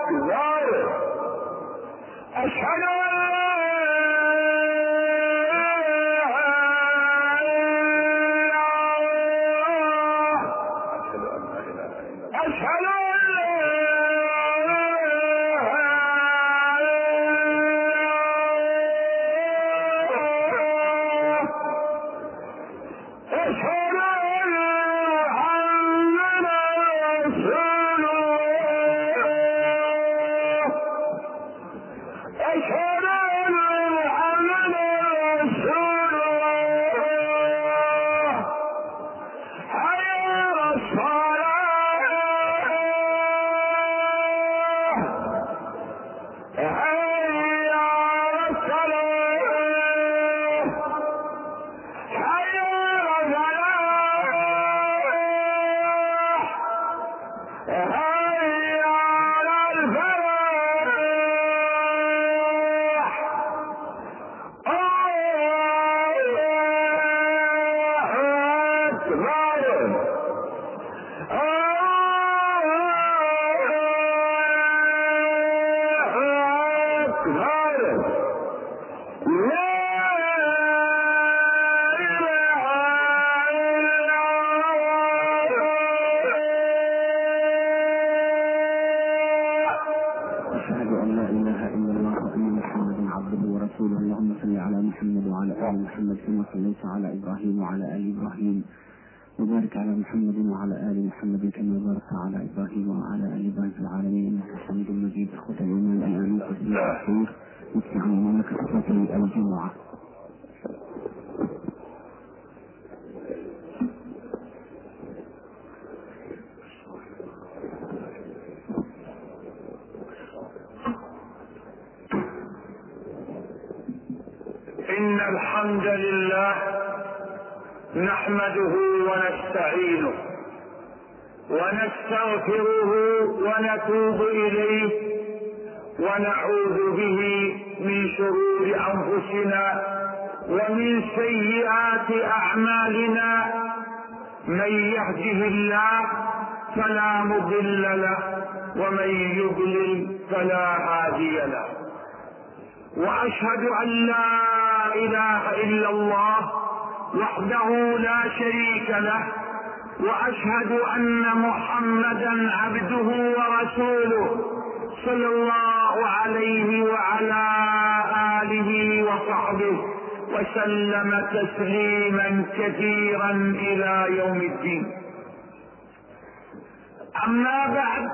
أشهد محمد كما صليت على إبراهيم وعلى آل إبراهيم وبارك على محمد وعلى آل محمد كما باركت على إبراهيم وعلى آل إبراهيم في العالمين إنك حميد مجيد. أخوة الإيمان الآن في الخير نستعين لك خطوة الجمعة. إن الحمد لله نحمده ونستعينه ونستغفره ونتوب إليه ونعوذ به من شرور أنفسنا ومن سيئات أعمالنا. من يهده الله فلا مضل له ومن يضلل فلا هادي له. وأشهد أن لا إله إلا الله وحده لا شريك له، وأشهد أن محمدا عبده ورسوله صلى الله عليه وعلى آله وصحبه وسلم تسليما كثيرا إلى يوم الدين. أما بعد،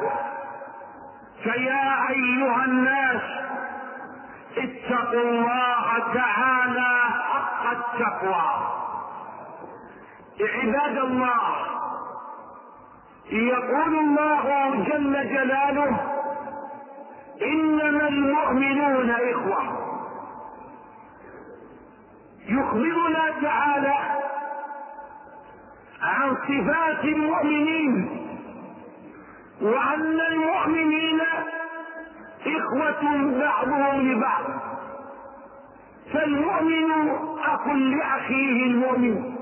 فيا أيها الناس اتقوا الله تعالى حق التقوى. عباد الله، يقول الله جل جلاله: إنما المؤمنون إخوة. يخبرنا تعالى عن صفات المؤمنين وأن المؤمنين إخوة بعضهم لبعض، فالمؤمن أخ لأخيه المؤمن،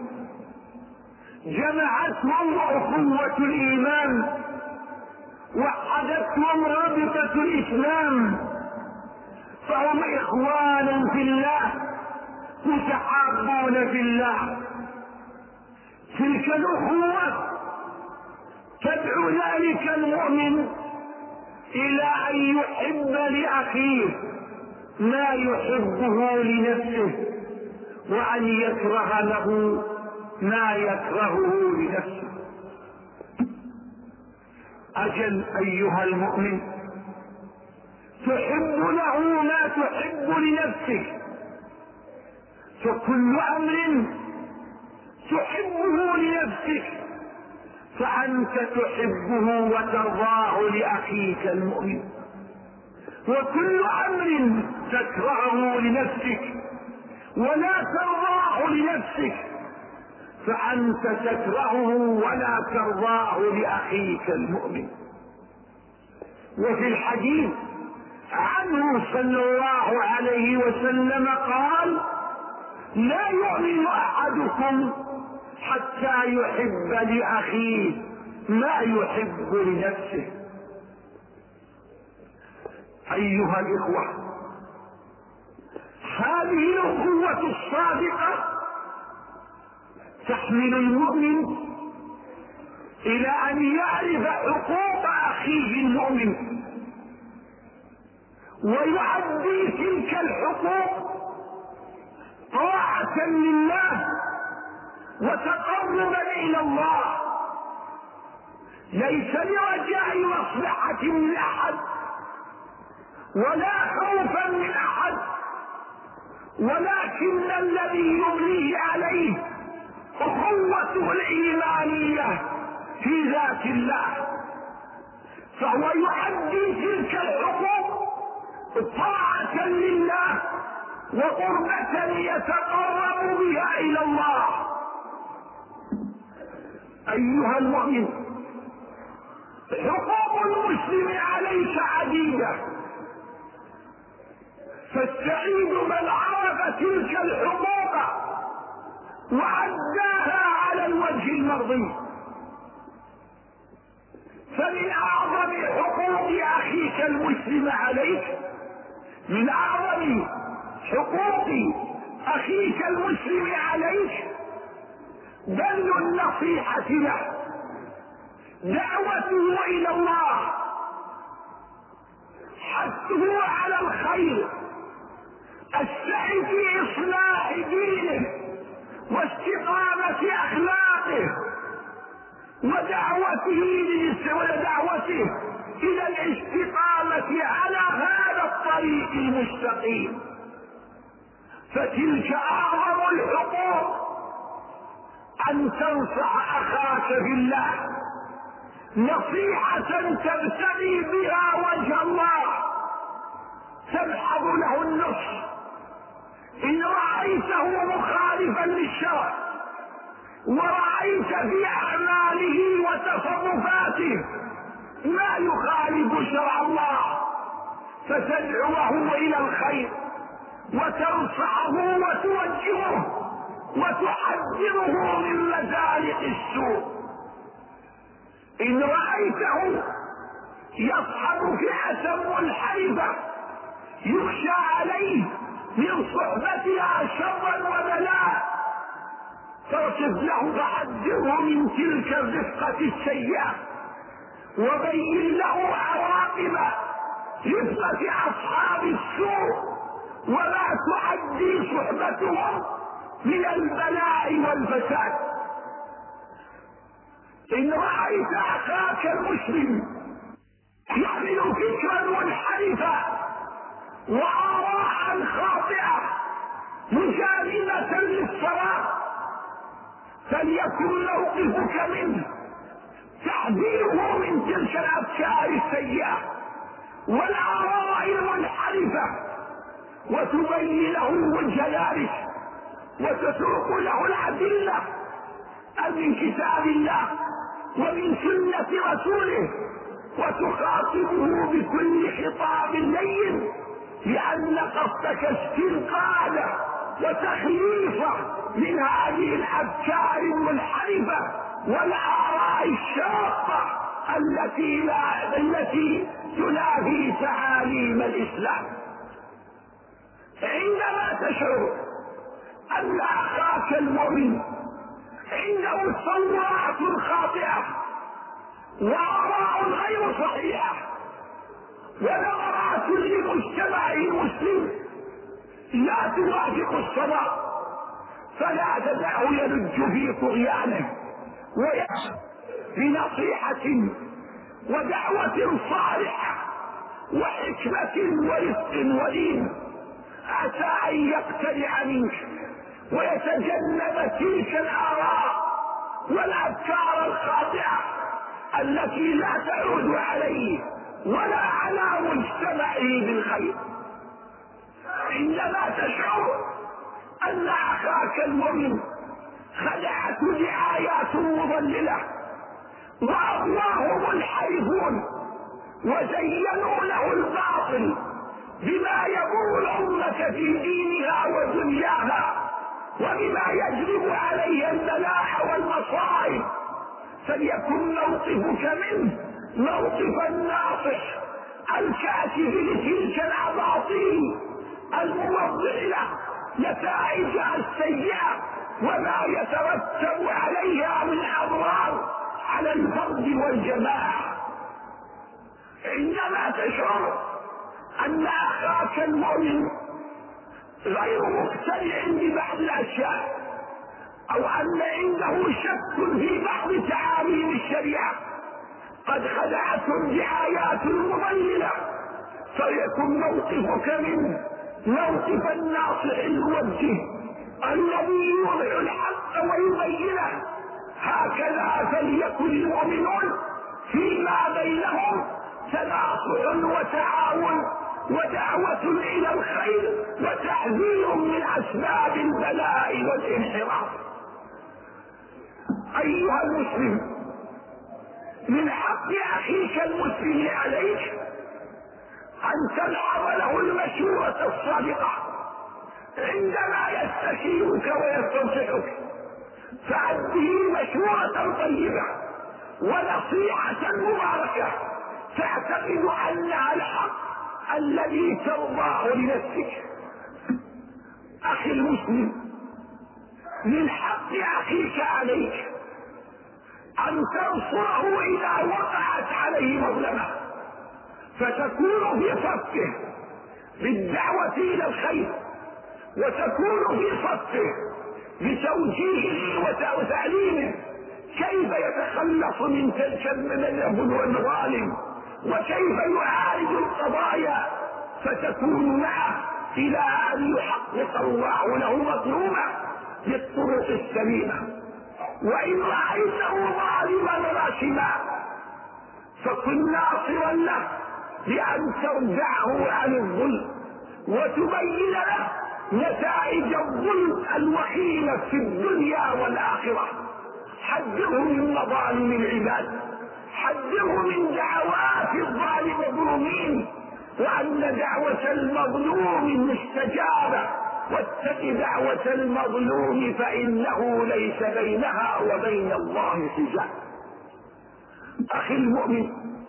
جمعتهم أخوة الإيمان، وحدتهم رابطة الإسلام، فهم إخوان في الله متحابون في الله. تلك الأخوة تدعو ذلك المؤمن إلى أن يحب لأخيه ما يحبه لنفسه، وأن يكره له ما يكرهه لنفسه. أجل أيها المؤمن، تحب له ما تحب لنفسك، فكل أمر تحبه لنفسك فأنت تحبه وترضاه لأخيك المؤمن، وكل أمر تكرهه لنفسك ولا ترضاه لنفسك فأنت تكرهه ولا ترضاه لأخيك المؤمن. وفي الحديث عنه صلى الله عليه وسلم قال: لا يؤمن أحدكم حتى يحب لأخيه ما يحب لنفسه. أيها الإخوة، هذه الأخوة الصادقة تحمل المؤمن إلى أن يعرف حقوق أخيه المؤمن ويؤدي تلك الحقوق طاعة لله وتقربا إلى الله، ليس لرجاء مصلحة من أحد ولا خوفا من أحد، ولكن الذي يبنيه عليه أخوته الإيمانية في ذات الله، فهو يؤدي تلك الحقوق طاعة لله وقربة يتقرب بها إلى الله. أيها المؤمن، حقوق المسلم عليك عديدة، فالسعيد من عرف تلك الحقوق وأداها على الوجه المرضي. فمن أعظم حقوق أخيك المسلم عليك، من أعظم حقوق أخيك المسلم عليك بذل النصيحة له، دعوته إلى الله، حثه على الخير، السعي في إصلاح دينه واستقامة أخلاقه ودعوته إلى الاستقامة على هذا الطريق المستقيم. فتلك أعظم الحقوق، أن تنصح أخاك بالله نصيحة تبتغي بها وجه الله، تلحظ له النصح. إن رأيته مخالفا للشرع ورأيت في أعماله وتصرفاته ما يخالف شرع الله، فتدعوه إلى الخير وتنصحه وتوجهه وتحذره من مزالق السوء. إن رأيته يصحب فئة منحرفة يخشى عليه من صحبتها شرا وبلاء، فاصف له فحذره من تلك الرفقة السيئة، وبين له عواقب رفقة أصحاب السوء وما تؤدي صحبتهم من البلاء والفساد. إن رأيت أخاك المسلم يحمل فكرا منحرفا وآراء خاطئة مجانبة للصواب، فليكن موقفك منه تحذيره من تلك الأفكار السيئة والآراء المنحرفة، وتبين له وجه ذلك وتسوق له الأدلة من كتاب الله ومن سنة رسوله، وتخاطبه بكل خطاب لين، لأن قصدك استنقاذه وتخليصه من هذه الأفكار المنحرفة والآراء الشاقة التي تنافي تعاليم الإسلام. عندما تشعر أن أخاك المؤمن عنده تصورات خاطئة وآراء غير صحيحة ونظرات لمجتمع المسلم لا توافق الصواب، فلا تدعه يلج في طغيانه ويأس بنصيحة ودعوة صالحة وحكمة ورفق ولين، عسى أن يقتنع منك ويتجنب تلك الآراء والأفكار الخاطئة التي لا تعود عليه ولا على مجتمعه بالخير. عندما تشعر أن أخاك المؤمن خدعته دعايات مضللة وأغواهم منحرفون وزينوا له الباطل بما يضر الأمة في دينها ودنياها وبما يجلب عليها البلاء والمصائب، فليكن موقفك منه موقف الناصح الكاشف لتلك الأباطيل الموضح له نتائجها السيئة وما يترتب عليها من أضرار على الفرد والجماعة. عندما تشعر أن أخاك المؤمن غير مقتنع ببعض الأشياء أو أن عنده شك في بعض تعاليم الشريعة قد خدعته الدعايات المضللة، فيكن موقفك منه موقف الناصح الموجه الذي يوضع الحق ويبينه. هكذا فليكن المؤمنون فيما بينهم تناصح وتعاون ودعوة إلى الخير وتحذير من أسباب البلاء والانحراف. أيها المسلم، من حق أخيك المسلم عليك أن تلحظ له المشورة الصادقة عندما يستشيرك ويستنصحك، فأديه مشورة طيبة ونصيحة مباركة تعتقد أنها الحق الذي ترضاه لنفسك. أخي المسلم، من حق أخيك عليك أن تنصره إذا وقعت عليه مظلمة، فتكون في صفه بالدعوة إلى الخير، وتكون في صفه بتوجيهه وتعليمه كيف يتخلص من تلك المظالم وكيف يعالج القضايا، فتكون معه إلى أن يحقق الله له مطلوبه بالطرق السليمة. وإن رأيته ظالما راشما فكن ناصرا له بأن ترجعه عن الظلم وتبين له نتائج الظلم الوخيمة في الدنيا والآخرة. حذره من مظالم العباد، حذره من دعوات المظلومين، وأن دعوة المظلوم مستجابة، واتق دعوة المظلوم فإنه ليس بينها وبين الله حجاب. أخي المؤمن،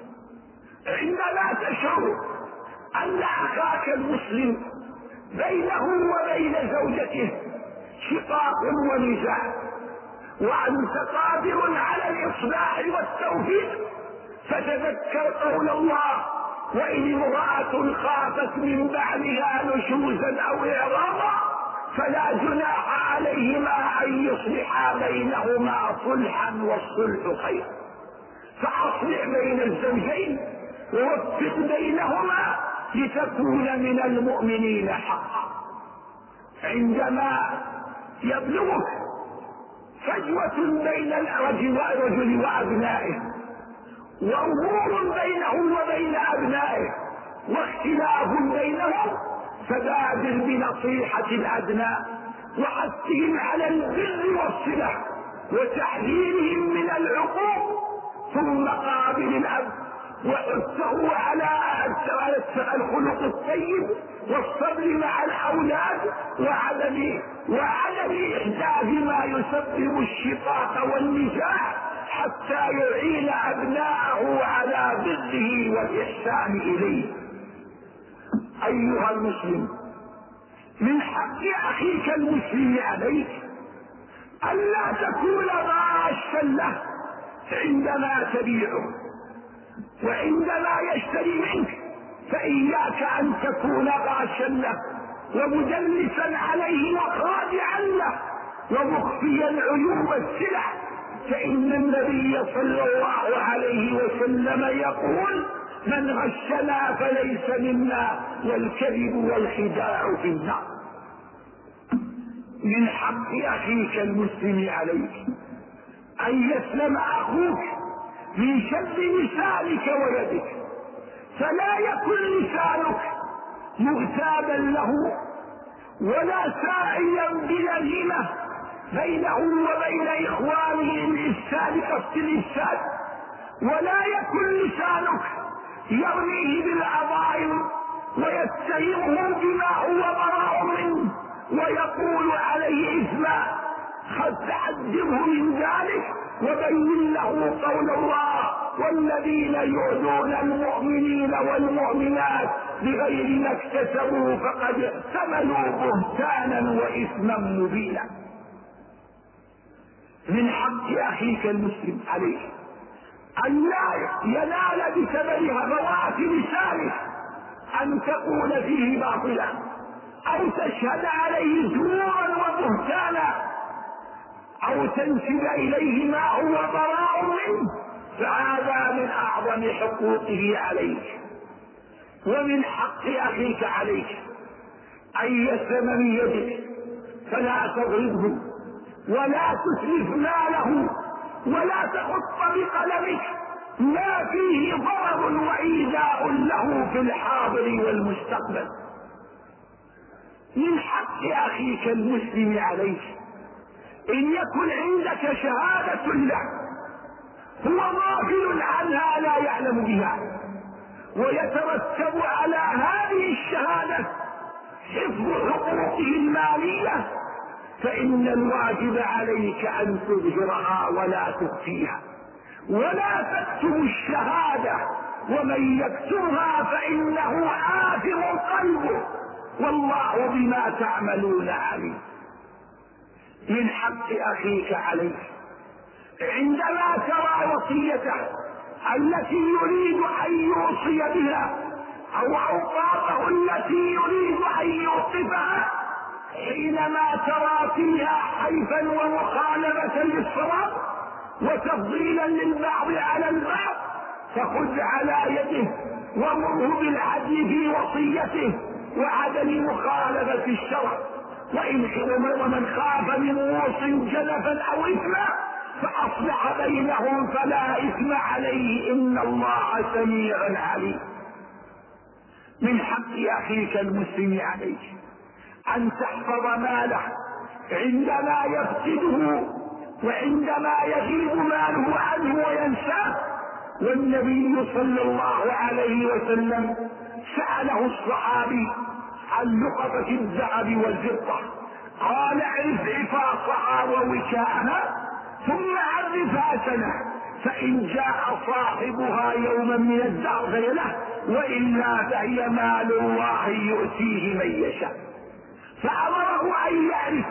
عندما تشعر أن أخاك المسلم بينه وبين زوجته شقاق ونزاع وأنت قادر على الإصلاح والتوفيق، فتذكر قول الله: وإن امرأة خافت من بعدها نشوزا أو إعراضا فلا جناح عليهما أن يصلحا بينهما صلحا والصلح خير. فأصلح بين الزوجين ووفق بينهما لتكون من المؤمنين حقا. عندما يبلغك فجوة بين الرجل وأبنائه وأمور بينهم وبين أبنائه واختلاف بينهم، فبادر بنصيحة الأبناء وحثهم على البر والصلة وتحذيرهم من العقوق، ثم قابل الأب وحثه على الخلق الطيب والصبر مع الأولاد وعدم إحداث ما يسبب الشقاق والنزاع حتى يعين أبناءه على بره والإحسان إليه. أيها المسلم، من حق أخيك المسلم عليك ألا تكون غاشا له عندما تبيعه وعندما يشتري منك، فإياك أن تكون غاشا له ومدلسا عليه وخادعا له ومخفيا عيوب السلع، فإن النبي صلى الله عليه وسلم يقول: من غشنا فليس منا، والكذب والخداع في النار. من حق أخيك المسلم عليك أن يسلم أخوك من شر لسانك ويدك، فلا يكن لسانك مغتابا له ولا ساعيا بنميمة بينهم وبين إخوانهم الإفساد قصد الإفساد، ولا يكن لسانك يرميه بالعظائم ويتهمه بما هو براء منه ويقول عليه إثما. قد تحذره من ذلك وبين له قول الله: والذين يؤذون المؤمنين والمؤمنات بغير ما اكتسبوا فقد احتملوا بهتانا وإثما مبينا. من حق أخيك المسلم عليه أن لا ينال بسبب هفوات لسانه أن تقول فيه باطلا أو تشهد عليه زورا وبهتانا أو تنسب إليه ما هو براء منه، فهذا من أعظم حقوقه عليك. ومن حق أخيك عليك أن يسلم من يدك فلا تضربه ولا تسلف ماله ولا تخط بقلمك ما فيه ضرر وإيذاء له في الحاضر والمستقبل. من حق أخيك المسلم عليك إن يكن عندك شهادة له هو غافل عنها لا يعلم بها ويترتب على هذه الشهادة حفظ حقوقه المالية، فإن الواجب عليك أن تظهرها ولا تخفيها ولا تكتم الشهادة، ومن يكتمها فإنه آثم قلبه والله بما تعملون عليم. من حق أخيك عليك عندما ترى وصيته التي يريد أن يوصي بها أو أوقاته التي يريد أن يوقفها، حينما ترى فيها حيفا ومخالفة للصواب وتفضيلا للبعض على البعض فخذ على يده ومره بالعدل في وصيته وعدم مخالفة الشرع. ومن خاف من موص جلفا أو إثما فأصلح بينهم فلا إثم عليه إن الله سميع عليم. من حق أخيك المسلم عليك أن تحفظ ماله عندما يفقده وعندما يغيب ماله عنه وينساه. والنبي صلى الله عليه وسلم سأله الصحابي عن لقطة الذهب والفضة قال اعرف عفاصها ووكاءها ثم عرفها سنة، فإن جاء صاحبها يوما من الدهر فله وإلا فهي مال الله يؤتيه من يشاء. فأمره أن يعرف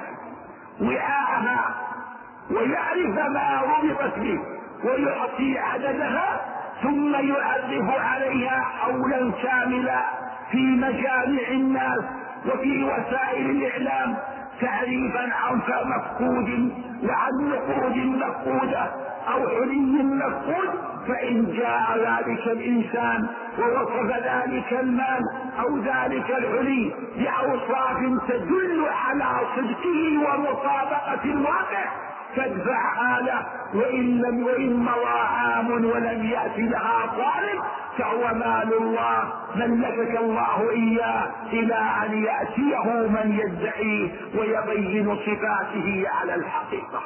وعاءها ويعرف ما ربطت به ويعطي عددها ثم يعرف عليها حولا كاملا في مجامع الناس وفي وسائل الإعلام تعريفا عن مفقود وعن نقود مفقودة أو حلي مفقود. فإن جاء ذلك الإنسان ووصف ذلك المال أو ذلك الحلي بأوصاف تدل على صدقه ومطابقة الواقع فادفعها له، وإن مضى عام ولم يأت لها طالب فهو مال الله ملكك الله إياه إلى أن يأتيه من يدعيه ويبين صفاته على الحقيقة.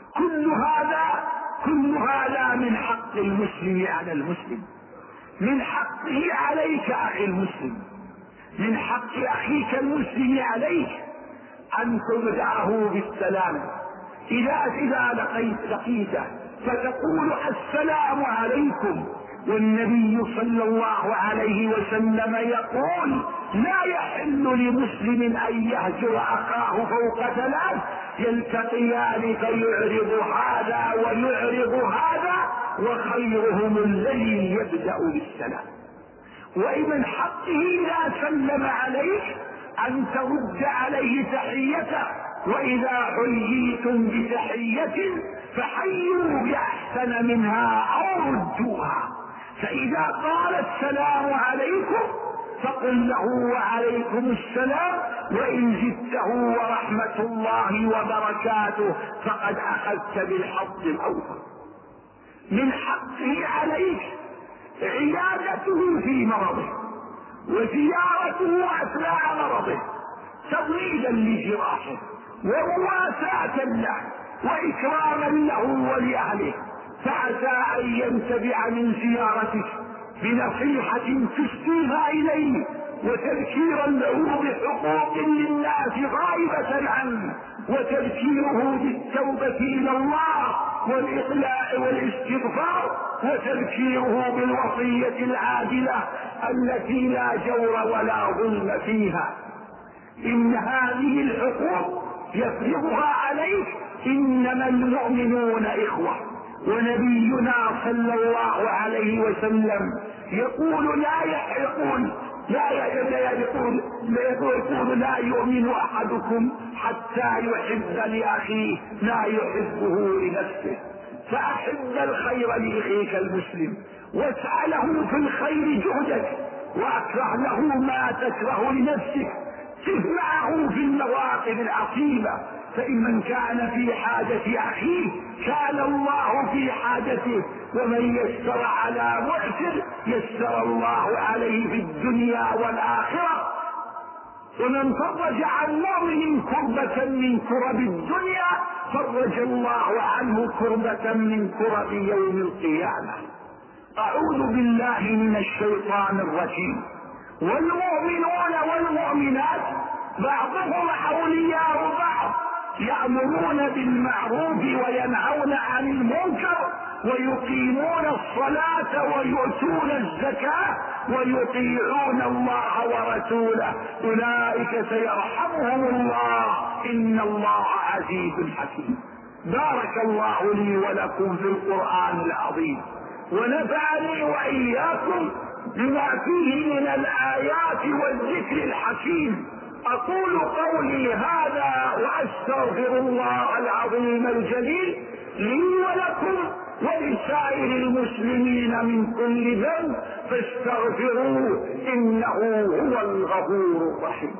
كل هذا من حق المسلم على المسلم. من حقه عليك أخي المسلم، من حق أخيك المسلم عليك أن تبدأه بالسلام إذا لقيته فتقول السلام عليكم. والنبي صلى الله عليه وسلم يقول لا يحل لمسلم أن يهجر أخاه فوق ثلاث يلتقيان فيعرض هذا ويعرض هذا وخيرهم الذي يبدأ بالسلام. ومن حقه إذا سلم عليك أن ترد عليه تحيته، وإذا حييتم بتحية فحيوا بأحسن منها أو ردوها. فإذا قال السلام عليكم فقل له وعليكم السلام، وإن زدته ورحمة الله وبركاته فقد أخذت بالحظ الأوفر. من حقه عليك عيادته في مرضه وزيارته أثناء مرضه تضميدا لجراحه ومواساة له وإكراما له ولأهله، فعسى أن ينتفع من زيارتك بنصيحة تسديها إليه وتذكيرا له بحقوق للناس غائبة عنه وتذكيره بالتوبة إلى الله والإقلاع والاستغفار، وتذكيره بالوصية العادلة التي لا جور ولا ظلم فيها. إن هذه الحقوق يفرضها عليك. إنما المؤمنون إخوة. ونبينا صلى الله عليه وسلم يقول لا يؤمن أحدكم حتى يحب لأخيه ما يحبه لنفسه. فأحب الخير لأخيك المسلم، واسع له في الخير جهدك، وأكره له ما تكره لنفسك. كف معه في المواقف العصيبة، فإن من كان في حاجة أخيه كان الله في حاجته، ومن يسر على معسر يسر الله عليه في الدنيا والآخرة. ومن فرج عن مؤمن كربة من كرب الدنيا فرج الله عنه كربة من كرب يوم القيامة. أعوذ بالله من الشيطان الرجيم. والمؤمنون والمؤمنات بعضهم أولياء بعض، يأمرون بالمعروف وينهون عن المنكر، ويقيمون الصلاة ويؤتون الزكاة ويطيعون الله ورسوله، أولئك سيرحمهم الله، إن الله عزيز حكيم. بارك الله لي ولكم في القرآن العظيم، ونفعني وإياكم بما فيه من الآيات والذكر الحكيم. أقول قولي هذا وأستغفر الله العظيم الجليل لي ولكم ولسائر المسلمين من كل ذنب، فاستغفروه إنه هو الغفور الرحيم.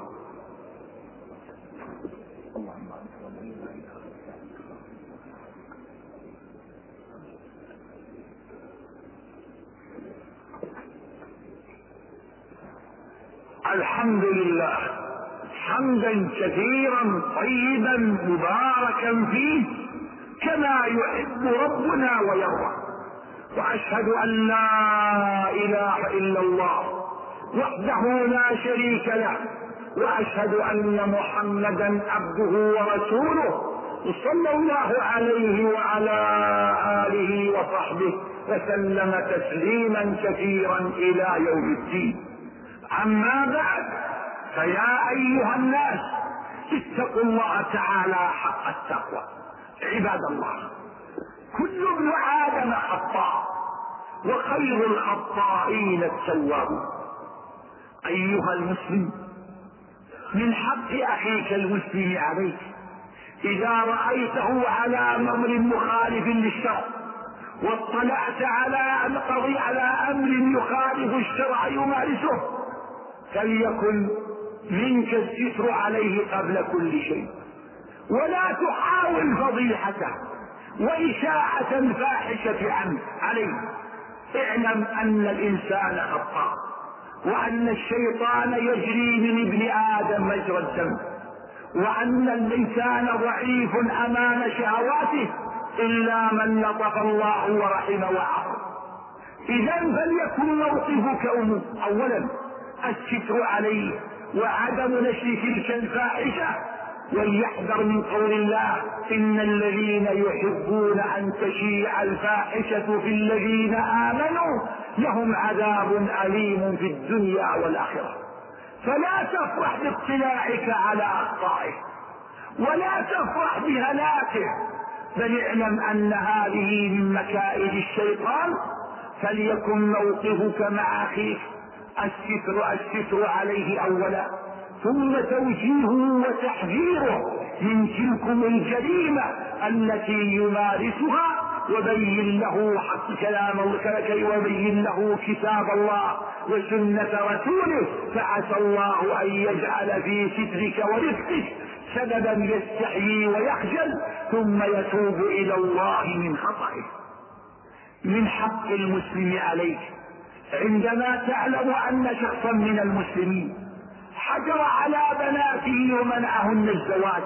الحمد لله حمدا كثيرا طيبا مباركا فيه كما يحب ربنا ويرضى. وأشهد أن لا إله إلا الله وحده لا شريك له، وأشهد أن محمدا عبده ورسوله صلى الله عليه وعلى آله وصحبه وسلم تسليما كثيرا إلى يوم الدين. أما بعد، فيا أيها الناس اتقوا الله تعالى حق التقوى. عباد الله، كل ابن آدم خطاء، وخير الخطائين التوابون. أيها المسلم، من حق أخيك المسلم عليك إذا رأيته على أمر مخالف للشرع، واطلعت على أمر يخالف الشرع يمارسه، فليكن منك الستر عليه قبل كل شيء، ولا تحاول فضيحته وإشاعة الفاحشة عليه. اعلم أن الإنسان خطاء، وأن الشيطان يجري من ابن آدم مجرى الدم، وأن الإنسان ضعيف أمام شهواته إلا من لطف الله ورحم وعصى. إذا فليكن موقفك أولا الستر عليه وعدم نشر تلك الفاحشة، وليحذر من قول الله: إن الذين يحبون أن تشيع الفاحشة في الذين آمنوا لهم عذاب أليم في الدنيا والآخرة. فلا تفرح باطلاعك على أخطائه، ولا تفرح بهلاكه، بل اعلم أن هذه من مكائد الشيطان. فليكن موقفك مع أخيك الستر عليه أولا، ثم توجيهه وتحذيره من تلكم الجريمة التي يمارسها، وبين له حق كلام الله، وبين له كتاب الله وسنة رسوله، فعسى الله أن يجعل في سترك ورفقك سببا يستحيي ويخجل ثم يتوب إلى الله من خطئه. من حق المسلم عليك عندما تعلم أن شخصا من المسلمين حجر على بناته ومنعهن الزواج،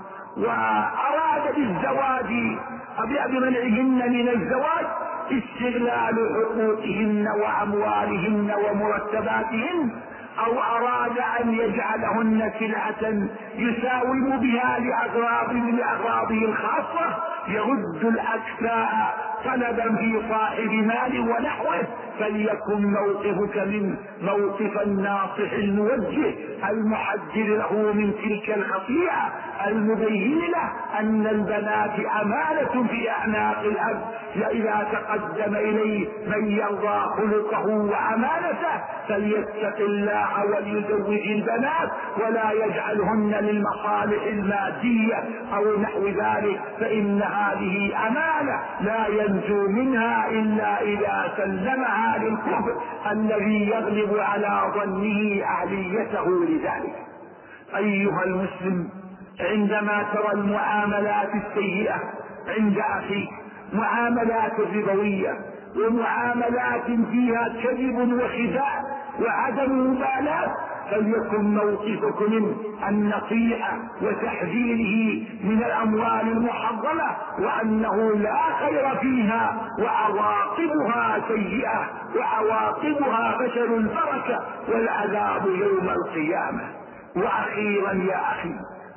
وأراد بالزواج بمنعهن من الزواج استغلال حقوقهن وأموالهن ومرتباتهن، او اراد ان يجعلهن سلعة يساوم بها لاغراضه الخاصة يرد الاكفاء طلبا في صاحب مال ونحوه، فليكن موقفك من موقف الناصح الموجه المحذر له من تلك الخطيئة المبين له ان البنات امانة في اعناق الاب، فاذا تقدم اليه من يرضى خلقه وامانته فليتق الله وليزوج البنات ولا يجعلهن للمصالح المادية او نحو ذلك، فان هذه امانة لا ينجو منها الا اذا سلمها للكفر الذي يغلب على ظنه اهليته لذلك. ايها المسلم، عندما ترى المعاملات السيئة عند اخيك، معاملات ربوية ومعاملات فيها كذب وخداع وعدم مبالاة، فليكن موقفك من النصيحة وتحذيره من الاموال المحرمة وانه لا خير فيها وعواقبها سيئة وعواقبها فشل البركة والعذاب يوم القيامة. واخيرا يا اخي،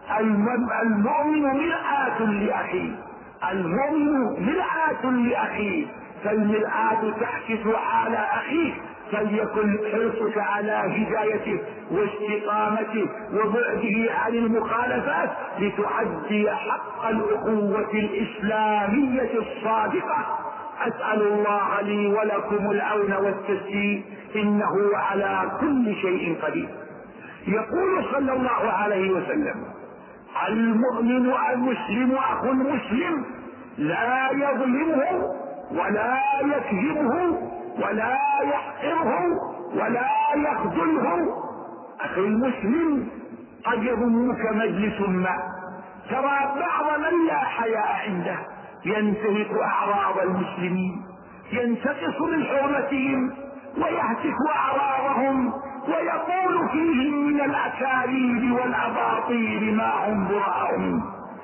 المؤمن مرآة لأخيه، المؤمن مرآة لأخيه، فالمرآة تعكس على أخيك، فليكن حرصك على هدايته واستقامته وبعده عن المخالفات لتؤدي حق الأخوة الإسلامية الصادقة. أسأل الله لي ولكم العون والتسديد إنه على كل شيء قدير. يقول صلى الله عليه وسلم: المؤمن المسلم أخو المسلم لا يظلمه ولا يكذبه ولا يحقره ولا يخذله. أخي المسلم، قد يظنك مجلس ما ترى بعض من لا حياء عنده ينتهك أعراض المسلمين، ينتقص من حرمتهم ويهتك أعراضهم ويقول فيهم من الأكاذيب والأباطيل ما هم براء منه.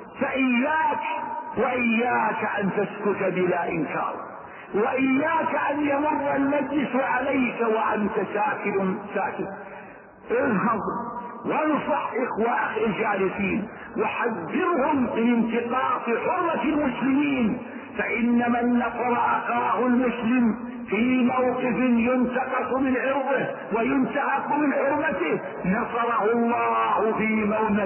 وإياك أن تسكت بلا إنكار، وإياك أن يمر المجلس عليك وأنت ساكت. انهض وانصح إخوانك الجالسين وحذرهم من انتقاص حرمة المسلمين، فإن من نصر أخاه المسلم في موقف ينتقص من عرضه وينتهك من حرمته نصره الله في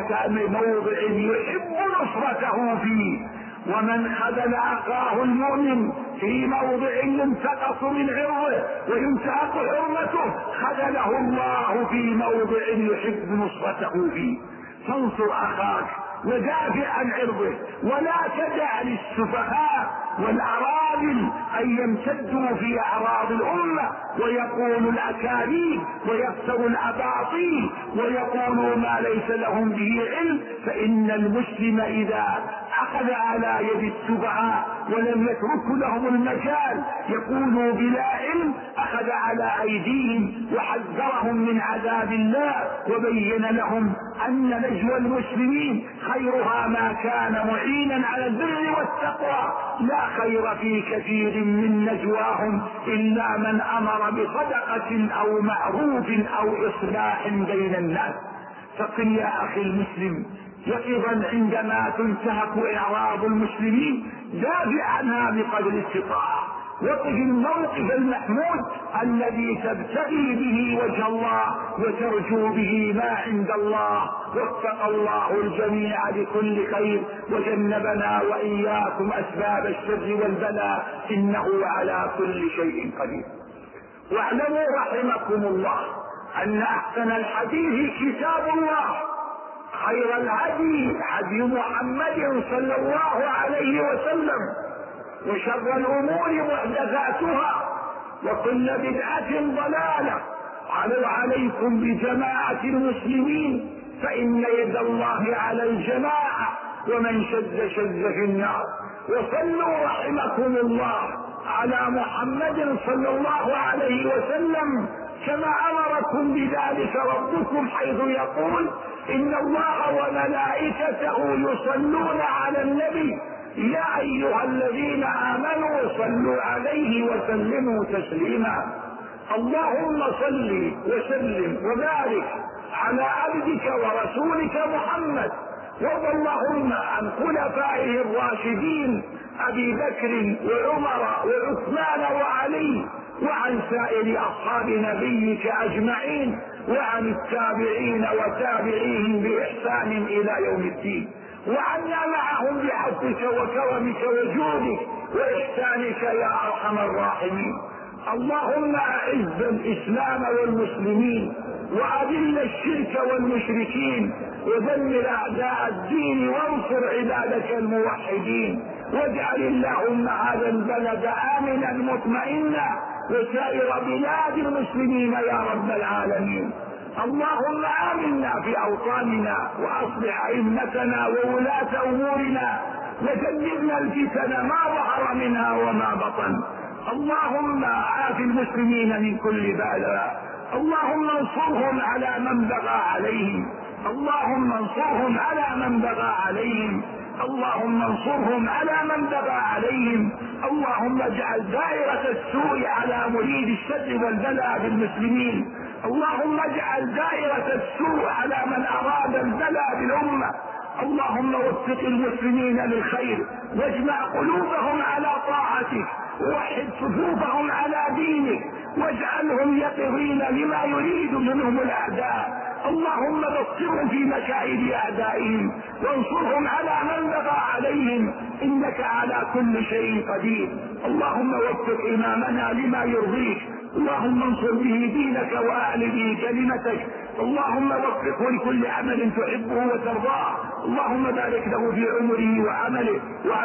موضع يحب نصرته فيه. ومن خذل أخاه المؤمن في موضع ينتقص من عرضه وينتهك حرمته خذله الله في موضع يحب نصرته فيه. فانصر أخاك ودافع عن عرضه، ولا تدع للسفهاء والأراذل أن يمتدوا في أعراض الأمة ويقولوا الأكاذيب ويفتروا الأباطيل ويقولوا ما ليس لهم به علم، فإن المسلم إذا أخذ على يد السفهاء ولم يترك لهم المجال يقولوا بلا علم أخذ على أيديهم وحذرهم من عذاب الله وبين لهم أن نجوى المسلمين خيرها ما كان معينا على البر والتقوى، لا خير في كثير من نجواهم إلا من أمر بصدقة أو معروف أو إصلاح بين الناس. فقل يا أخي المسلم يقظا عندما تنتهك إعراض المسلمين، دافع عنها بقدر الاستطاعة، وقف الموقف المحمود الذي تبتغي به وجه الله وترجو به ما عند الله. وفق الله الجميع لكل خير وجنبنا وإياكم أسباب الشر والبلاء إنه على كل شيء قدير. واعلموا رحمكم الله أن أحسن الحديث كتاب الله، خير الهدي هدي محمد صلى الله عليه وسلم، وشر الأمور محدثاتها وكل بدعة ضلالة. عليكم بجماعة المسلمين فإن يد الله على الجماعة، ومن شد في النار. وصلوا رحمكم الله على محمد صلى الله عليه وسلم كما أمركم بذلك ربكم، حيث يقول: إن الله وملائكته يصلون على النبي يا أيها الذين آمنوا صلوا عليه وسلموا تسليما. اللهم صل وسلم وبارك على عبدك ورسولك محمد، وارض اللهم عن خلفائه الراشدين ابي بكر وعمر وعثمان وعلي، وعن سائر اصحاب نبيك اجمعين، وعن التابعين وتابعيهم باحسان الى يوم الدين، وعنا معهم بعفوك وكرمك وجودك واحسانك يا ارحم الراحمين. اللهم اعز الاسلام والمسلمين، واذل الشرك والمشركين، ودمر اعداء الدين، وانصر عبادك الموحدين، واجعل اللهم هذا البلد امنا مطمئنا وسائر بلاد المسلمين يا رب العالمين. اللهم آمنا في أوطاننا، وأصلح أئمتنا وولاة أمورنا، وجنبنا الفتن ما ظهر منها وما بطن. اللهم عاف المسلمين من كل بلاء، اللهم انصرهم على من بغى عليهم، اللهم انصرهم على من بغى عليهم، اللهم انصرهم على من بغى عليهم. اللهم اجعل دائرة السوء على مريد الشر والبلاء بالمسلمين، اللهم اجعل دائرة السوء على من اراد البلاء بالامة. اللهم وفق المسلمين للخير، واجمع قلوبهم على طاعتك، ووحد صفوفهم على دينك، واجعلهم يقظين لما يريد منهم الاعداء. اللهم بصرهم في مكائد اعدائهم، وانصرهم على من بغى عليهم، انك على كل شيء قدير. اللهم وفق امامنا لما يرضيك، اللهم انصر به دينك واعل به كلمتك، اللهم وفقه لكل عمل تحبه وترضاه، اللهم بارك له في عمره وعمله،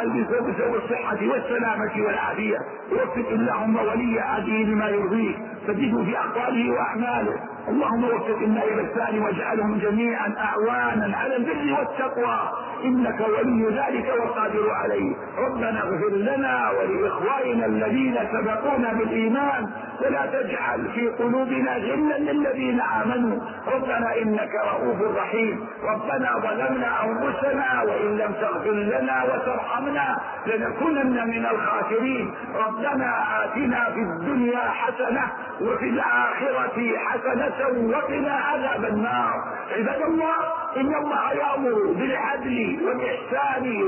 وعلمه بالصحة والسلامة والعافية. وفق اللهم ولي عهده لما يرضيك، سدده في اقواله واعماله. اللهم وفق النائب الثاني، واجعلهم جميعا اعوانا على البر والتقوى، انك ولي ذلك والقادر عليه. ربنا اغفر لنا ولاخواننا الذين سبقونا بالايمان، ولا تجعل في قلوبنا غلا للذين امنوا، ربنا انك رؤوف رحيم. ربنا ظلمنا انفسنا، وان لم تغفر لنا وترحمنا لنكونن من الخاسرين. ربنا آتنا في الدنيا حسنة وفي الآخرة حسنة وقنا عذاب النار. عباد الله، إن الله يأمر بالعدل والإحسان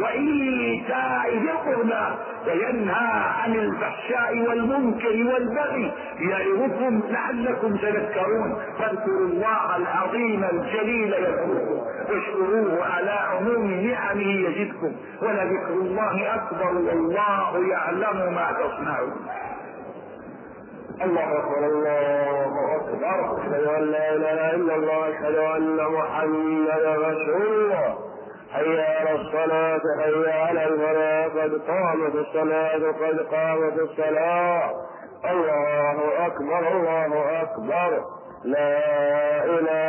وإيتاء ذي القربى، وينهى عن الفحشاء والمنكر والبغي، يعظكم لعلكم تذكرون. فاذكروا الله العظيم الجليل يذكركم، واشكروه على عموم نعمه يزدكم، ولذكر الله أكبر، والله يعلم ما تصنعون. الله أكبر، الله أكبر، أشهد أن لا إله إلا الله، أشهد أن محمدا رسول الله. حي على الصلاة، حي على الفلاح، قد قامت الصلاة، قد قامت الصلاة. الله أكبر، الله أكبر، لا إله